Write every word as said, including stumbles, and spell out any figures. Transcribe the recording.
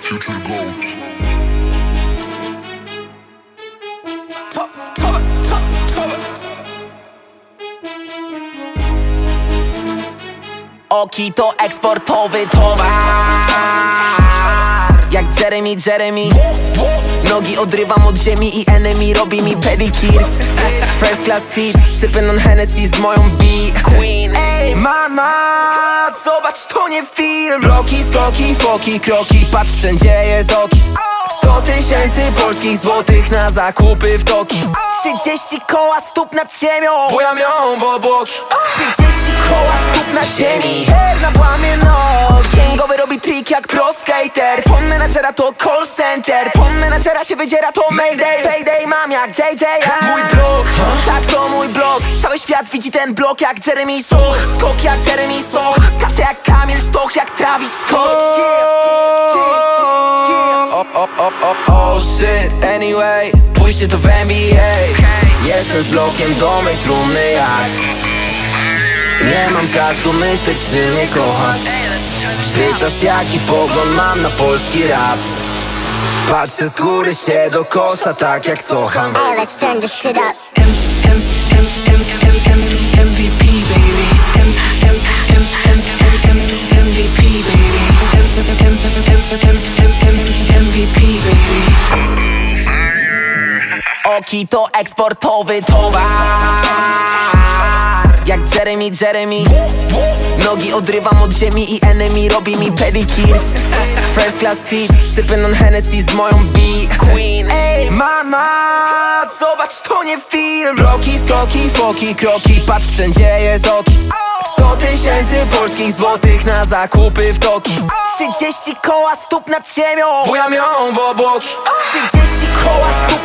Future Gold. Top, top, top, top. Oki to eksportowy towar. Jak Jeremy, Jeremy. Nogi odrywam od ziemi i enemy robi mi pedikir. First class seat, sippin' on Hennessy z moją B-Queen. Ej, mama, zobacz, to nie film. Bloki, skoki, foki, kroki, patrz, wszędzie jest oki. Sto tysięcy polskich złotych na zakupy w Toki. Trzydzieści koła stóp nad ziemią, bo ja miałem w obłoki. Trzydzieści koła stóp na ziemi, her na błamie nóg. Księgowy robi trik jak pro skater. Pon menadżera to call center. Pon menadżera się wydziera to mayday. Payday mam jak J J. Mój blog, tak to mój blog. Cały świat widzi ten blok jak Jeremy Soch. Skok jak Jeremy Soch. Skacze jak Kamil Stoch, jak Travis Scott. Oh, oh, oh, oh, oh shit, anyway, pójście to w N B A. Jestem z blokiem do mej trumny jak. Nie mam czasu myśleć, czy mnie kochasz. Pytasz jaki pogląd mam na polski rap. Patrzę z góry się do kosza, tak jak Sochan. Hey, let's turn this shit up. M, M, M, M, M, M, M V P baby. M, M, M, M, M, M, M V P baby. M, M, M, M, M, M, M V P baby. Oki to eksportowy towar. Jak Jeremy, Jeremy. Nogi odrywam od ziemi i enemy robi mi pedikir. First class seat, sippin' on Hennessy z moją B-Queen. Ej, mama, zobacz, to nie film. Bloki, skoki, foki, kroki, patrz, wszędzie jest oki. Sto tysięcy polskich złotych na zakupy w Toki. Trzydzieści koła stóp nad ziemią, bo ja miałem w obłoki. Trzydzieści koła stóp